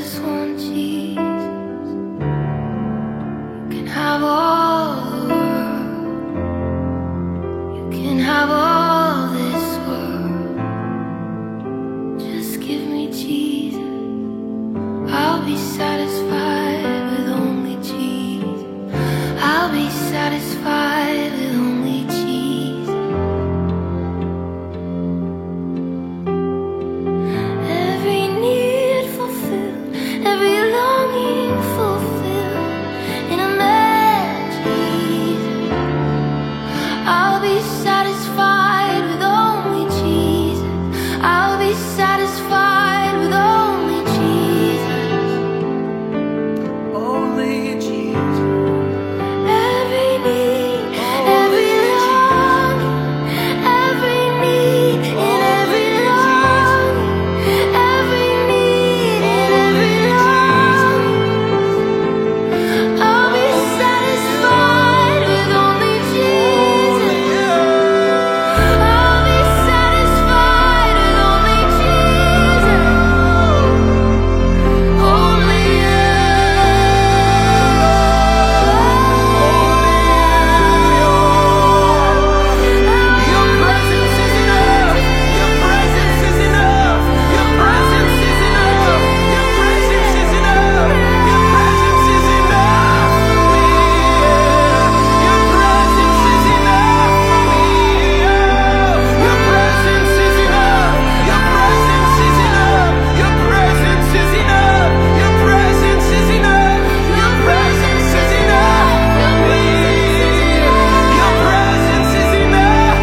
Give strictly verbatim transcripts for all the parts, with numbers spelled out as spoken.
just want Jesus. You can have all the world. You can have all this world. Just give me Jesus. I'll be satisfied with only Jesus. I'll be satisfied with only Jesus. Every need fulfilled, every longing fulfilled in a man, Jesus. I'll be satisfied with only Jesus. I'll be satisfied with only Jesus. Only Jesus. Every need, every longing, every need, in every longing, every need, in every longing. I'll be satisfied with only Jesus. I'll be satisfied with only Jesus. Only you. Your presence is enough. Your presence is enough. Your presence is enough. Your presence is enough. Your presence is enough for me. Your presence is enough for me. Your presence is enough. Your presence is enough. Your presence is enough. Your presence is enough. Your presence is enough for me. Your presence is enough.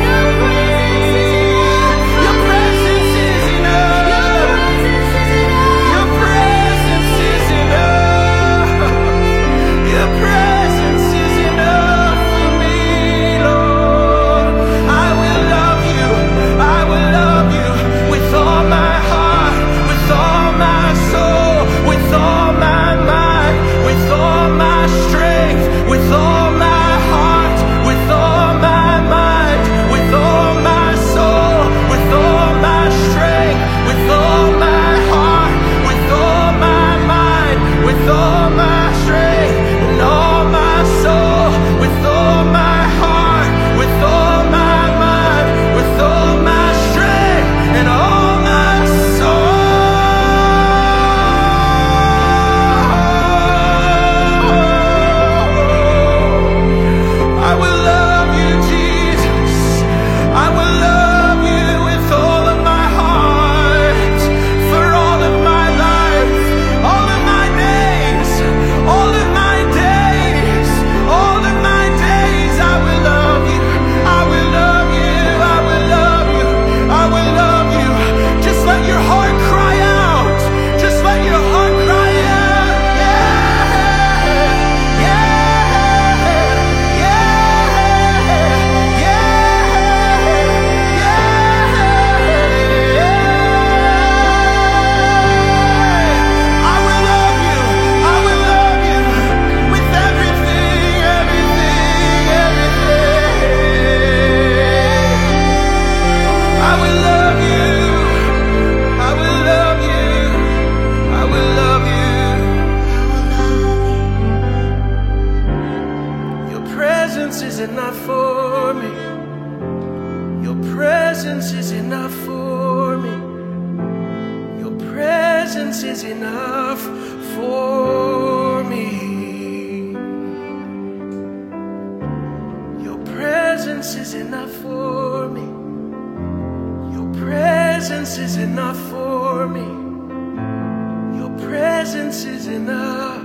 Your presence is enough. Your presence is enough. Your presence is enough for me, Lord. I will love you. I will love you with all my heart, with all my soul, with all my mind, with all my strength, with all my heart, with all my mind, with all my soul, with all my strength, with all my heart, with all my mind, with all my strength, and all my soul, with all my heart, with all my mind, with all my strength, and all my soul. I will love you, Jesus. I will love you with all of my heart, for all of my life, all of my days, all of my days, all of my days. I will love you. I will love you. I will love you. I will love you. Just let your heart cry out. Just let your heart cry out. Yeah, yeah, yeah, yeah. I will love you. I will love you with everything, everything, everything. I will love you. I will love you. I will love you. Your presence is enough for me. Your presence is enough for me. Your presence is enough for me. Your presence is enough for me. Your presence is enough for me. Your presence is enough.